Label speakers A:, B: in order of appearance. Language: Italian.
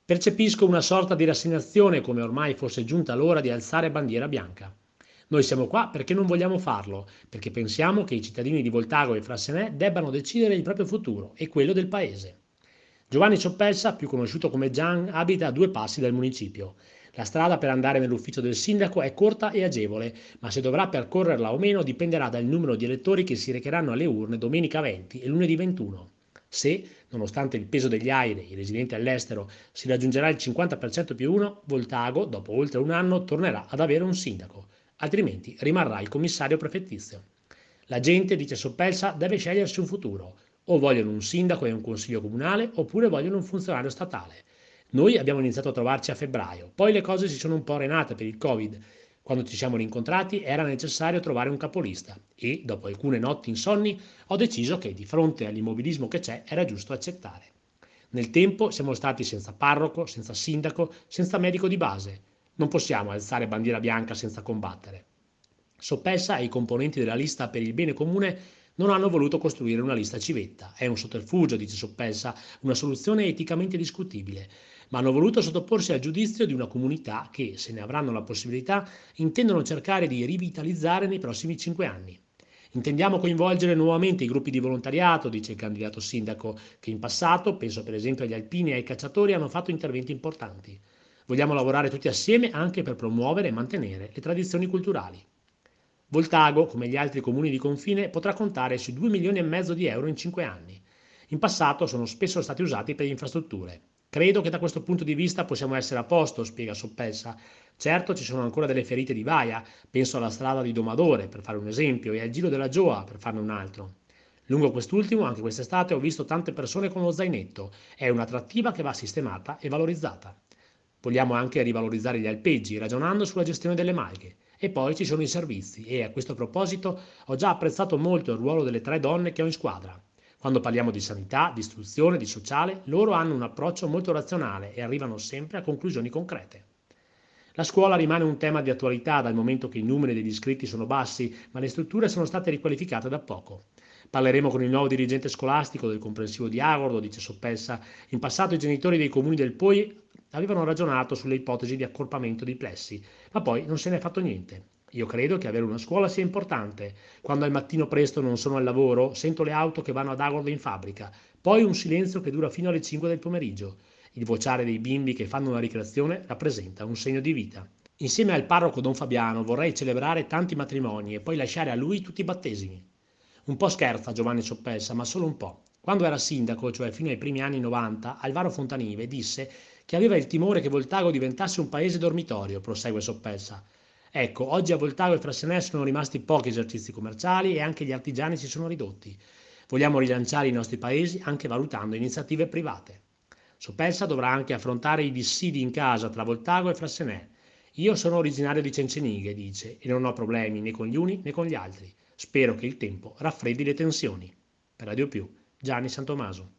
A: Percepisco una sorta di rassegnazione, come ormai fosse giunta l'ora di alzare bandiera bianca. Noi siamo qua perché non vogliamo farlo, perché pensiamo che i cittadini di Voltago e Frassenè debbano decidere il proprio futuro e quello del paese. Giovanni Soppelsa, più conosciuto come Gian, abita a 2 passi dal municipio. La strada per andare nell'ufficio del sindaco è corta e agevole, ma se dovrà percorrerla o meno dipenderà dal numero di elettori che si recheranno alle urne domenica 20 e lunedì 21. Se, nonostante il peso degli AIRE, i residenti all'estero, si raggiungerà il 50% più 1, Voltago, dopo oltre un anno, tornerà ad avere un sindaco, altrimenti rimarrà il commissario prefettizio. La gente, dice Soppelsa, deve scegliersi un futuro. O vogliono un sindaco e un consiglio comunale, oppure vogliono un funzionario statale. Noi abbiamo iniziato a trovarci a febbraio, poi le cose si sono un po' arenate per il Covid. Quando ci siamo rincontrati era necessario trovare un capolista e, dopo alcune notti insonni, ho deciso che di fronte all'immobilismo che c'è era giusto accettare. Nel tempo siamo stati senza parroco, senza sindaco, senza medico di base. Non possiamo alzare bandiera bianca senza combattere. Soppelsa e i componenti della lista per il bene comune non hanno voluto costruire una lista civetta. È un sotterfugio, dice Soppelsa, una soluzione eticamente discutibile, ma hanno voluto sottoporsi al giudizio di una comunità che, se ne avranno la possibilità, intendono cercare di rivitalizzare nei prossimi 5 anni. Intendiamo coinvolgere nuovamente i gruppi di volontariato, dice il candidato sindaco, che in passato, penso per esempio agli alpini e ai cacciatori, hanno fatto interventi importanti. Vogliamo lavorare tutti assieme anche per promuovere e mantenere le tradizioni culturali. Voltago, come gli altri comuni di confine, potrà contare sui 2 milioni e mezzo di euro in 5 anni. In passato sono spesso stati usati per infrastrutture. Credo che da questo punto di vista possiamo essere a posto, spiega Soppelsa. Certo ci sono ancora delle ferite di vaia, penso alla strada di Domadore, per fare un esempio, e al Giro della Gioa, per farne un altro. Lungo quest'ultimo, anche quest'estate, ho visto tante persone con lo zainetto. È un'attrattiva che va sistemata e valorizzata. Vogliamo anche rivalorizzare gli alpeggi, ragionando sulla gestione delle malghe. E poi ci sono i servizi e a questo proposito ho già apprezzato molto il ruolo delle 3 donne che ho in squadra. Quando parliamo di sanità, di istruzione, di sociale, loro hanno un approccio molto razionale e arrivano sempre a conclusioni concrete. La scuola rimane un tema di attualità dal momento che i numeri degli iscritti sono bassi, ma le strutture sono state riqualificate da poco. Parleremo con il nuovo dirigente scolastico del comprensivo di Agordo, dice Soppelsa. In passato i genitori dei comuni del Poi avevano ragionato sulle ipotesi di accorpamento di plessi, ma poi non se ne è fatto niente. Io credo che avere una scuola sia importante. Quando al mattino presto non sono al lavoro, sento le auto che vanno ad Agordo in fabbrica, poi un silenzio che dura fino alle 5 del pomeriggio. Il vociare dei bimbi che fanno una ricreazione rappresenta un segno di vita. Insieme al parroco Don Fabiano vorrei celebrare tanti matrimoni e poi lasciare a lui tutti i battesimi. Un po' scherza Giovanni Soppelsa, ma solo un po'. Quando era sindaco, cioè fino ai primi anni 90, Alvaro Fontanive disse che aveva il timore che Voltago diventasse un paese dormitorio, prosegue Soppelsa. Ecco, oggi a Voltago e Frassenè sono rimasti pochi esercizi commerciali e anche gli artigiani si sono ridotti. Vogliamo rilanciare i nostri paesi anche valutando iniziative private. Soppelsa dovrà anche affrontare i dissidi in casa tra Voltago e Frassenè. Io sono originario di Cencenighe, dice, e non ho problemi né con gli uni né con gli altri. Spero che il tempo raffreddi le tensioni. Per Radio Più, Gianni Santomaso.